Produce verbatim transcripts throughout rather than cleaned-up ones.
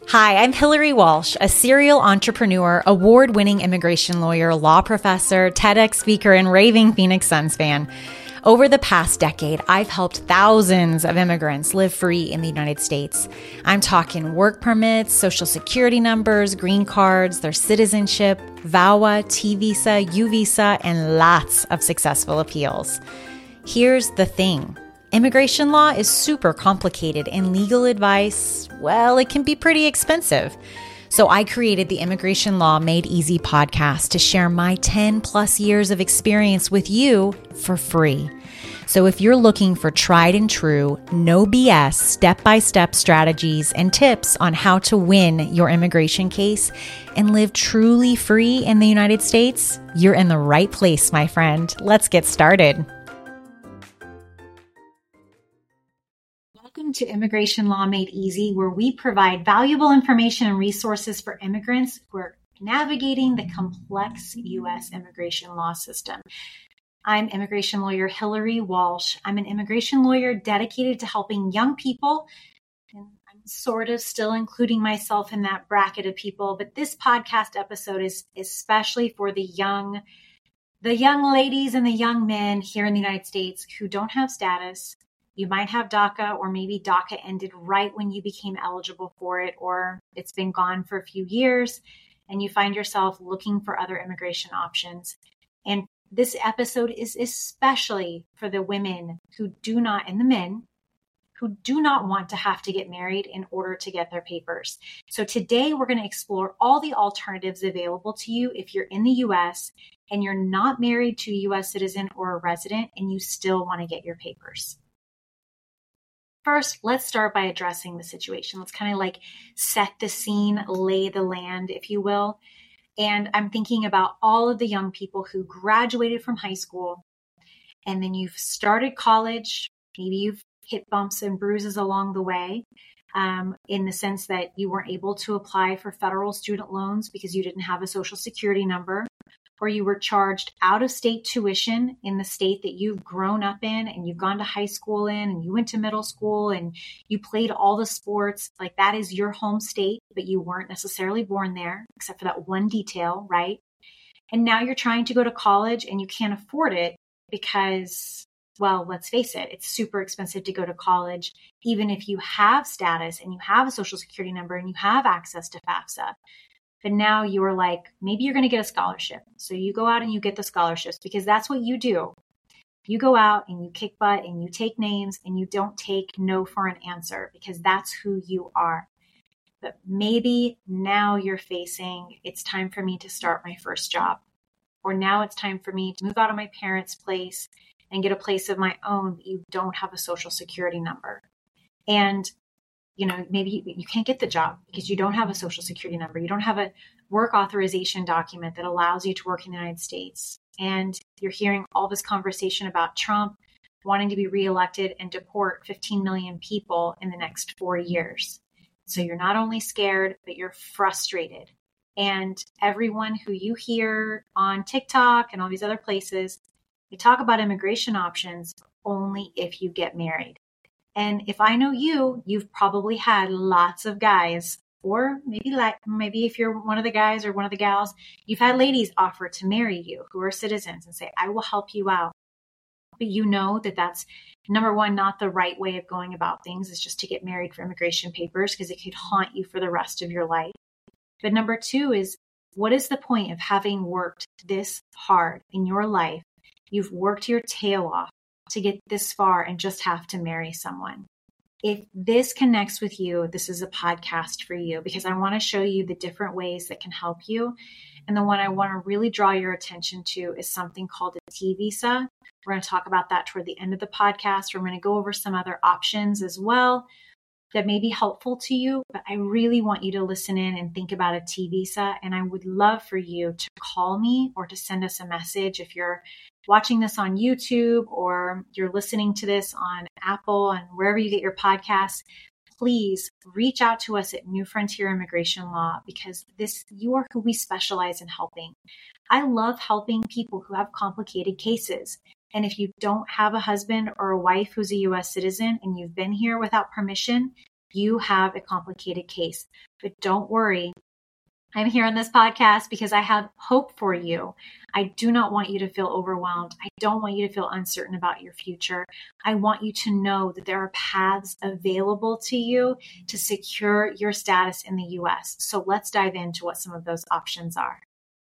Hi, I'm Hillary Walsh, a serial entrepreneur, award-winning immigration lawyer, law professor, TEDx speaker, and raving Phoenix Suns fan. Over the past decade, I've helped thousands of immigrants live free in the United States. I'm talking work permits, social security numbers, green cards, their citizenship, VAWA, T visa, U visa, and lots of successful appeals. Here's the thing. Immigration law is super complicated and legal advice, well, it can be pretty expensive. So I created the Immigration Law Made Easy podcast to share my ten plus years of experience with you for free. So if you're looking for tried and true, no B S, step-by-step strategies and tips on how to win your immigration case and live truly free in the United States, you're in the right place, my friend. Let's get started. Welcome to Immigration Law Made Easy, where we provide valuable information and resources for immigrants who are navigating the complex U S immigration law system. I'm immigration lawyer Hillary Walsh. I'm an immigration lawyer dedicated to helping young people, and I'm sort of still including myself in that bracket of people, but this podcast episode is especially for the young, the young ladies and the young men here in the United States who don't have status. You might have DACA, or maybe DACA ended right when you became eligible for it, or it's been gone for a few years and you find yourself looking for other immigration options. And this episode is especially for the women who do not, and the men who do not want to have to get married in order to get their papers. So today we're going to explore all the alternatives available to you if you're in the U S and you're not married to a U S citizen or a resident and you still want to get your papers. First, let's start by addressing the situation. Let's kind of like set the scene, lay the land, if you will. And I'm thinking about all of the young people who graduated from high school, and then you've started college. Maybe you've hit bumps and bruises along the way, um, in the sense that you weren't able to apply for federal student loans because you didn't have a social security number, or you were charged out-of-state tuition in the state that you've grown up in and you've gone to high school in, and you went to middle school and you played all the sports. Like, that is your home state, but you weren't necessarily born there, except for that one detail, right? And now you're trying to go to college and you can't afford it because, well, let's face it, it's super expensive to go to college, even if you have status and you have a social security number and you have access to FAFSA. But now you're like, maybe you're going to get a scholarship. So you go out and you get the scholarships because that's what you do. You go out and you kick butt and you take names and you don't take no for an answer because that's who you are. But maybe now you're facing, it's time for me to start my first job. Or now it's time for me to move out of my parents' place and get a place of my own, but you don't have a social security number. And you know, maybe you, you can't get the job because you don't have a social security number. You don't have a work authorization document that allows you to work in the United States. And you're hearing all this conversation about Trump wanting to be reelected and deport fifteen million people in the next four years. So you're not only scared, but you're frustrated. And everyone who you hear on TikTok and all these other places, they talk about immigration options only if you get married. And if I know you, you've probably had lots of guys, or maybe like maybe if you're one of the guys or one of the gals, you've had ladies offer to marry you who are citizens and say, I will help you out. But you know that that's, number one, not the right way of going about things, is just to get married for immigration papers because it could haunt you for the rest of your life. But number two is, what is the point of having worked this hard in your life? You've worked your tail off to get this far and just have to marry someone. If this connects with you, this is a podcast for you because I want to show you the different ways that can help you. And the one I want to really draw your attention to is something called a T visa. We're going to talk about that toward the end of the podcast. We're going to go over some other options as well that may be helpful to you, but I really want you to listen in and think about a T visa. And I would love for you to call me or to send us a message if you're watching this on YouTube or you're listening to this on Apple and wherever you get your podcasts. Please reach out to us at New Frontier Immigration Law because this, you are who we specialize in helping. I love helping people who have complicated cases. And if you don't have a husband or a wife who's a U S citizen and you've been here without permission, you have a complicated case. But don't worry. I'm here on this podcast because I have hope for you. I do not want you to feel overwhelmed. I don't want you to feel uncertain about your future. I want you to know that there are paths available to you to secure your status in the U S. So let's dive into what some of those options are.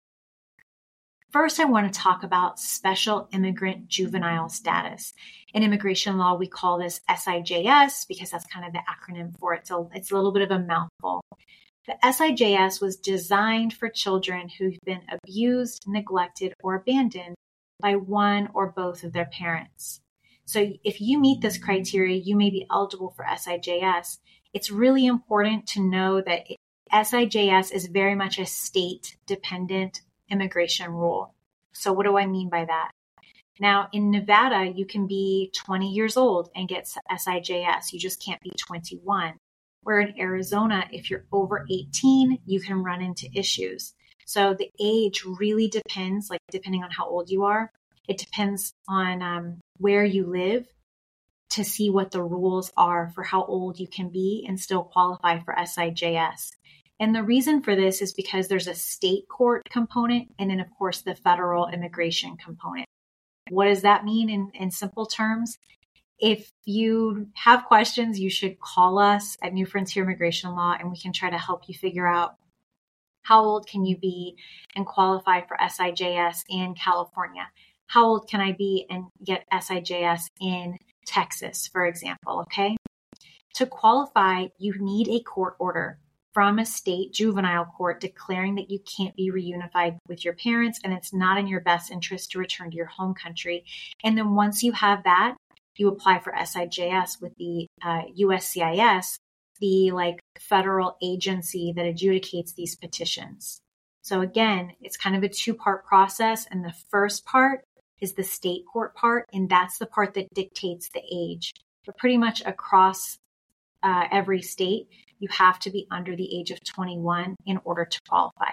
First, I want to talk about special immigrant juvenile status. In immigration law, we call this S I J S because that's kind of the acronym for it. So it's a little bit of a mouthful. The S I J S was designed for children who've been abused, neglected, or abandoned by one or both of their parents. So if you meet this criteria, you may be eligible for S I J S. It's really important to know that S I J S is very much a state-dependent immigration rule. So what do I mean by that? Now, in Nevada, you can be twenty years old and get S I J S. You just can't be twenty-one. Where in Arizona, if you're over eighteen, you can run into issues. So the age really depends, like depending on how old you are. It depends on um, where you live to see what the rules are for how old you can be and still qualify for S I J S. And the reason for this is because there's a state court component and then, of course, the federal immigration component. What does that mean in, in simple terms? If you have questions, you should call us at New Frontier Immigration Law, and we can try to help you figure out how old can you be and qualify for S I J S in California. How old can I be and get S I J S in Texas, for example, okay? To qualify, you need a court order from a state juvenile court declaring that you can't be reunified with your parents and it's not in your best interest to return to your home country. And then once you have that, you apply for S I J S with the uh, U S C I S, the like federal agency that adjudicates these petitions. So again, it's kind of a two-part process. And the first part is the state court part, and that's the part that dictates the age. But pretty much across uh, every state, you have to be under the age of twenty-one in order to qualify.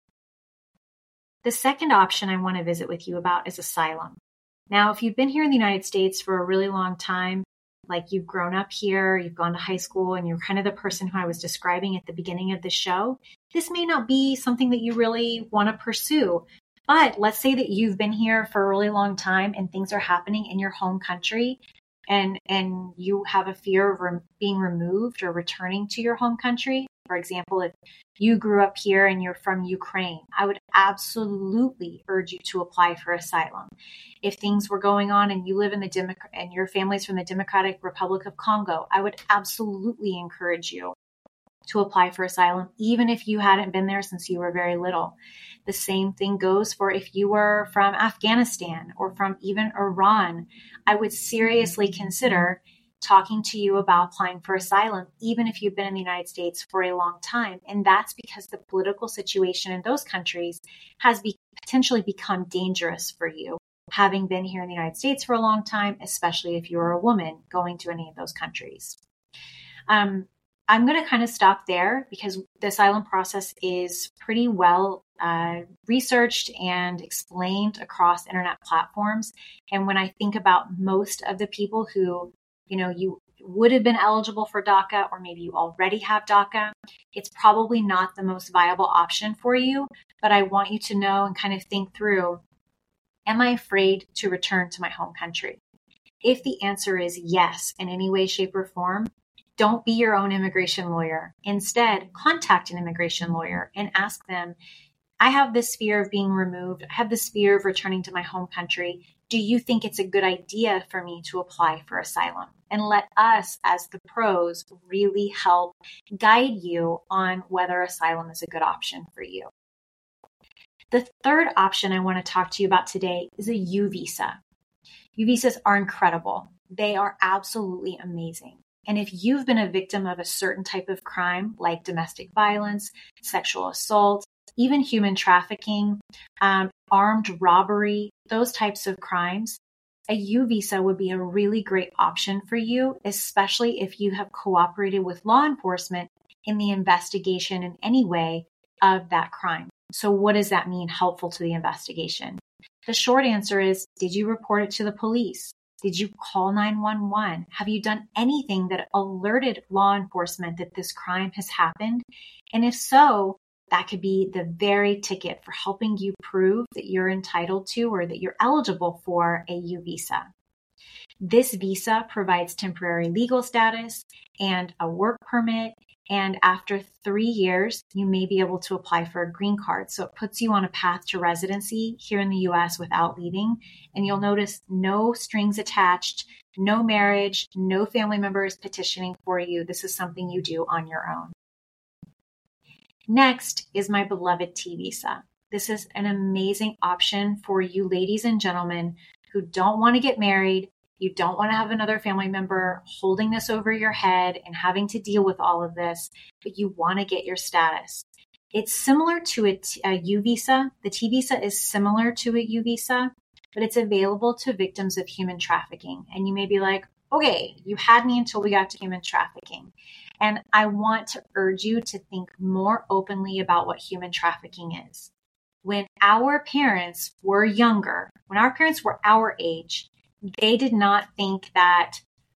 The second option I want to visit with you about is asylum. Now, if you've been here in the United States for a really long time, like you've grown up here, you've gone to high school, and you're kind of the person who I was describing at the beginning of the show, this may not be something that you really want to pursue. But let's say that you've been here for a really long time and things are happening in your home country and, and you have a fear of re- being removed or returning to your home country. For example, if you grew up here and you're from Ukraine, I would absolutely urge you to apply for asylum. If things were going on and you live in the Demo- and your family's from the Democratic Republic of Congo, I would absolutely encourage you to apply for asylum, even if you hadn't been there since you were very little. The same thing goes for if you were from Afghanistan or from even Iran. I would seriously consider talking to you about applying for asylum, even if you've been in the United States for a long time. And that's because the political situation in those countries has be- potentially become dangerous for you, having been here in the United States for a long time, especially if you're a woman going to any of those countries. Um, I'm going to kind of stop there because the asylum process is pretty well uh, researched and explained across internet platforms. And when I think about most of the people who you know, you would have been eligible for DACA, or maybe you already have DACA, it's probably not the most viable option for you. But I want you to know and kind of think through, am I afraid to return to my home country? If the answer is yes, in any way, shape, or form, don't be your own immigration lawyer. Instead, contact an immigration lawyer and ask them, I have this fear of being removed. I have this fear of returning to my home country. Do you think it's a good idea for me to apply for asylum? And let us, as the pros, really help guide you on whether asylum is a good option for you. The third option I want to talk to you about today is a U visa. U visas are incredible. They are absolutely amazing. And if you've been a victim of a certain type of crime, like domestic violence, sexual assault, even human trafficking, um, armed robbery, those types of crimes, a U visa would be a really great option for you, especially if you have cooperated with law enforcement in the investigation in any way of that crime. So what does that mean, helpful to the investigation? The short answer is, did you report it to the police? Did you call nine one one? Have you done anything that alerted law enforcement that this crime has happened? And if so, that could be the very ticket for helping you prove that you're entitled to or that you're eligible for a U visa. This visa provides temporary legal status and a work permit. And after three years, you may be able to apply for a green card. So it puts you on a path to residency here in the U S without leaving. And you'll notice no strings attached, no marriage, no family members petitioning for you. This is something you do on your own. Next is my beloved T visa. This is an amazing option for you ladies and gentlemen who don't want to get married. You don't want to have another family member holding this over your head and having to deal with all of this, but you want to get your status. It's similar to a, t- a U visa. The T visa is similar to a U visa, but it's available to victims of human trafficking. And you may be like, okay, you had me until we got to human trafficking. And I want to urge you to think more openly about what human trafficking is. When our parents were younger, when our parents were our age, they did not think that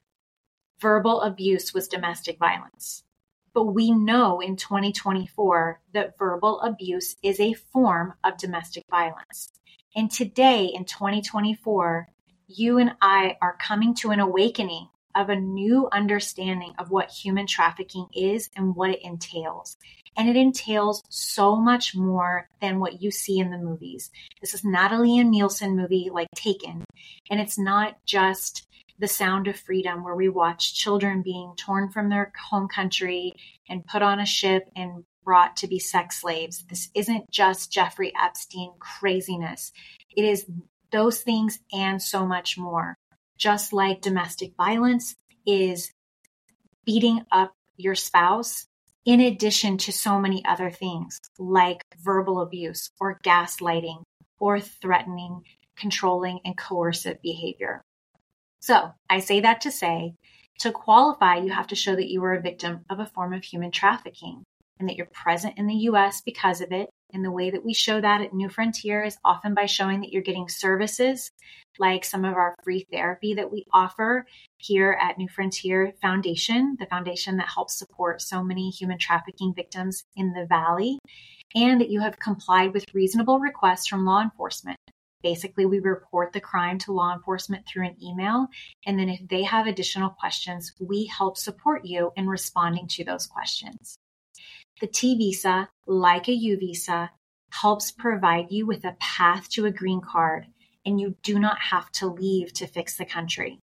verbal abuse was domestic violence. But we know in twenty twenty-four that verbal abuse is a form of domestic violence. And today in twenty twenty-four, you and I are coming to an awakening of a new understanding of what human trafficking is and what it entails. And it entails so much more than what you see in the movies. This is not a Liam Neeson movie like Taken. And it's not just The Sound of Freedom, where we watch children being torn from their home country and put on a ship and brought to be sex slaves. This isn't just Jeffrey Epstein craziness. It is those things and so much more. Just like domestic violence is beating up your spouse, in addition to so many other things like verbal abuse or gaslighting or threatening, controlling, and coercive behavior. So I say that to say, to qualify, you have to show that you were a victim of a form of human trafficking and that you're present in the U S because of it. And the way that we show that at New Frontier is often by showing that you're getting services like some of our free therapy that we offer here at New Frontier Foundation, the foundation that helps support so many human trafficking victims in the Valley, and that you have complied with reasonable requests from law enforcement. Basically, we report the crime to law enforcement through an email, and then if they have additional questions, we help support you in responding to those questions. The T visa, like a U visa, helps provide you with a path to a green card, and you do not have to leave to fix the country.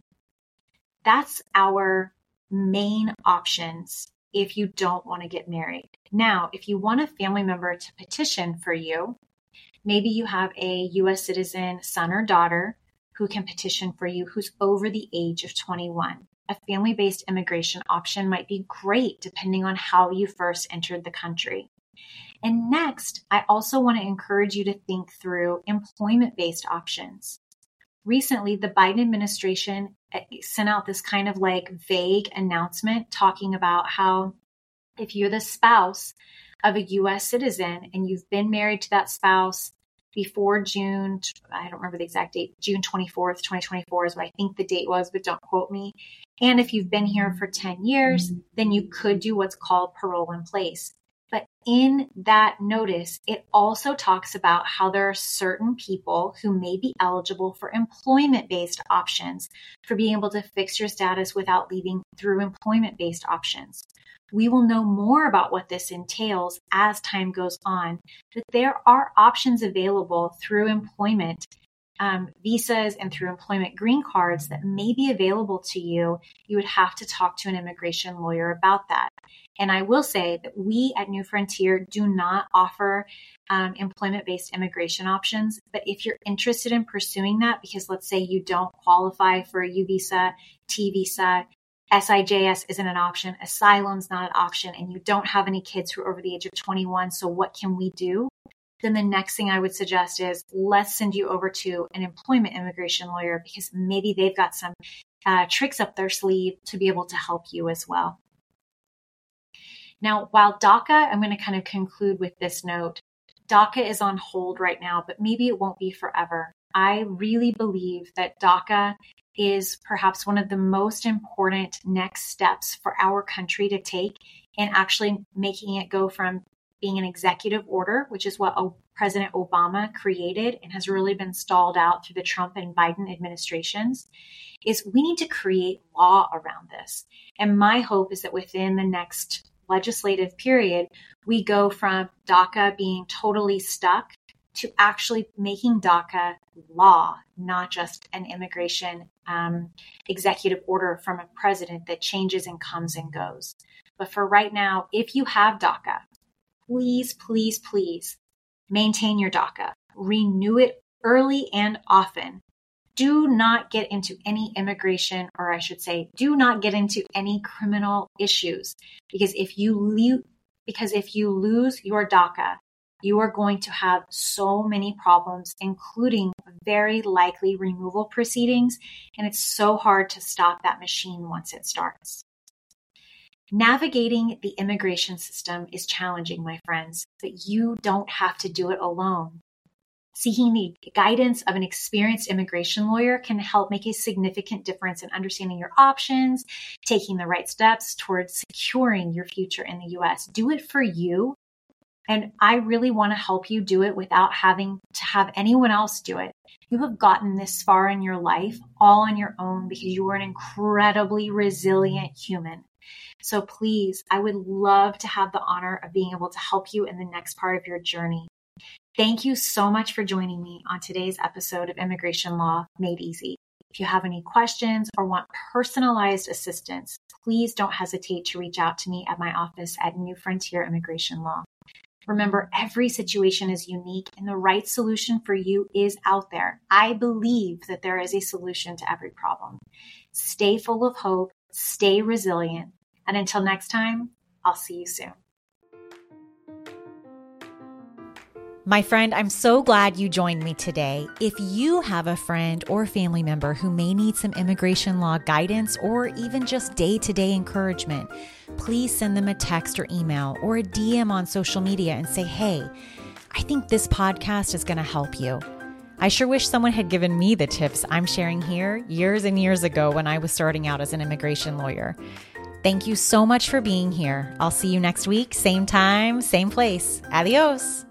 That's our main options if you don't want to get married. Now, if you want a family member to petition for you, maybe you have a U S citizen son or daughter who can petition for you who's over the age of twenty-one. A family-based immigration option might be great depending on how you first entered the country. And next, I also want to encourage you to think through employment-based options. Recently, the Biden administration sent out this kind of like vague announcement talking about how if you're the spouse of a U S citizen and you've been married to that spouse before June, I don't remember the exact date, June twenty-fourth, twenty twenty-four is what I think the date was, but don't quote me. And if you've been here for ten years, then you could do what's called parole in place. But in that notice, it also talks about how there are certain people who may be eligible for employment-based options for being able to fix your status without leaving through employment-based options. We will know more about what this entails as time goes on, but there are options available through employment um, visas and through employment green cards that may be available to you. You would have to talk to an immigration lawyer about that. And I will say that we at New Frontier do not offer um, employment-based immigration options. But if you're interested in pursuing that, because let's say you don't qualify for a U visa, T visa, S I J S isn't an option, asylum's not an option, and you don't have any kids who are over the age of twenty-one, so what can we do? Then the next thing I would suggest is let's send you over to an employment immigration lawyer because maybe they've got some uh, tricks up their sleeve to be able to help you as well. Now, while DACA, I'm going to kind of conclude with this note. DACA is on hold right now, but maybe it won't be forever. I really believe that DACA is perhaps one of the most important next steps for our country to take in actually making it go from being an executive order, which is what President Obama created and has really been stalled out through the Trump and Biden administrations, is we need to create law around this. And my hope is that within the next legislative period, we go from DACA being totally stuck to actually making DACA law, not just an immigration um, executive order from a president that changes and comes and goes. But for right now, if you have DACA, please, please, please maintain your DACA. Renew it early and often. Do not get into any immigration, or I should say, do not get into any criminal issues. Because if you lo- because if you lose your DACA, you are going to have so many problems, including very likely removal proceedings, and it's so hard to stop that machine once it starts. Navigating the immigration system is challenging, my friends, but you don't have to do it alone. Seeking the guidance of an experienced immigration lawyer can help make a significant difference in understanding your options, taking the right steps towards securing your future in the U S. Do it for you. And I really want to help you do it without having to have anyone else do it. You have gotten this far in your life all on your own because you are an incredibly resilient human. So please, I would love to have the honor of being able to help you in the next part of your journey. Thank you so much for joining me on today's episode of Immigration Law Made Easy. If you have any questions or want personalized assistance, please don't hesitate to reach out to me at my office at New Frontier Immigration Law. Remember, every situation is unique and the right solution for you is out there. I believe that there is a solution to every problem. Stay full of hope, stay resilient, and until next time, I'll see you soon. My friend, I'm so glad you joined me today. If you have a friend or family member who may need some immigration law guidance or even just day-to-day encouragement, please send them a text or email or a D M on social media and say, hey, I think this podcast is going to help you. I sure wish someone had given me the tips I'm sharing here years and years ago when I was starting out as an immigration lawyer. Thank you so much for being here. I'll see you next week, same time, same place. Adios.